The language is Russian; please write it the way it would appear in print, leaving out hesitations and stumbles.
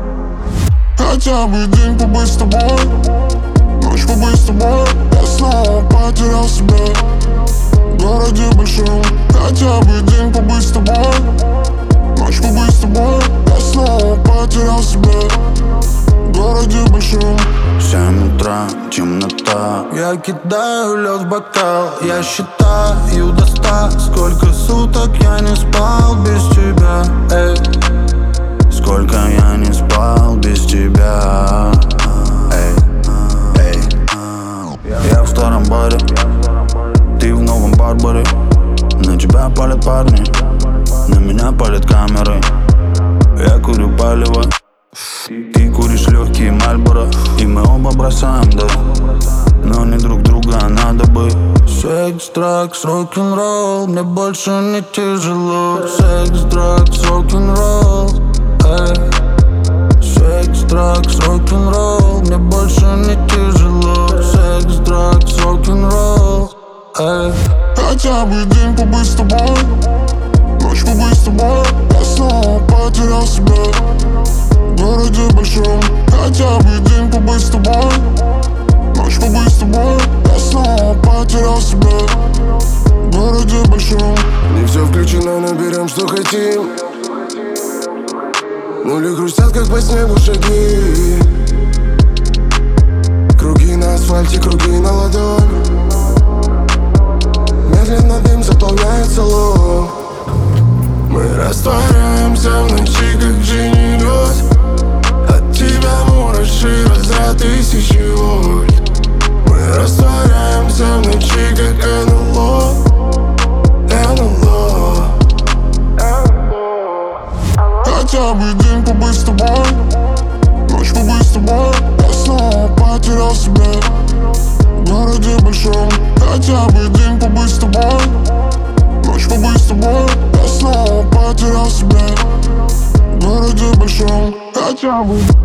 Хотя бы день побыть с тобой, ночь побыть с тобой. Я снова потерял себя в городе большом. Хотя бы день побыть с тобой, ночь побыть с тобой. Я снова потерял себя в городе большом. 7 утра, темнота. Я кидаю лед в бокал. Я считаю до 100. Сколько суток я не спал без тебя, эй. Сколько я не спал без тебя, эй, эй. Я в старом баре, ты в новом Барбаре. На тебя палят парни, на меня палят камеры. Я курю палево, ты куришь легкие Мальборо. И мы оба бросаем, да, но не друг друга, а надо бы. Секс, дракс, рок-н-ролл, мне больше не тяжело. Секс, дракс, рок-н-ролл, эй. Секс, дракс, рок-н-ролл, мне больше не тяжело. Секс, дракс, рок-н-ролл, эй. Хотя бы день побыть с тобой, ночь побыть с тобой. Я снова потерял себя в городе большом. Хотя бы день побыть с тобой, ночь побыть с тобой. Я снова потерял себя в городе большом. Не все включено, но берем, что хотим. Нули хрустят, как по снегу шаги. Круги на асфальте, круги на ладони. Медленно дым заполняет салон. Мы растворяемся в ночи, как Джинни Рос. От тебя мураши, разряд 1000 вольт. Мы растворяемся в ночи, как НЛО. НЛО. Хотя бы день побыть с тобой, ночь побыть с тобой. Я снова потерял себя в городе большом. Хотя бы день побыть с тобой, ночь побыть с тобой. Я снова потерял себя в городе большом. Хотя бы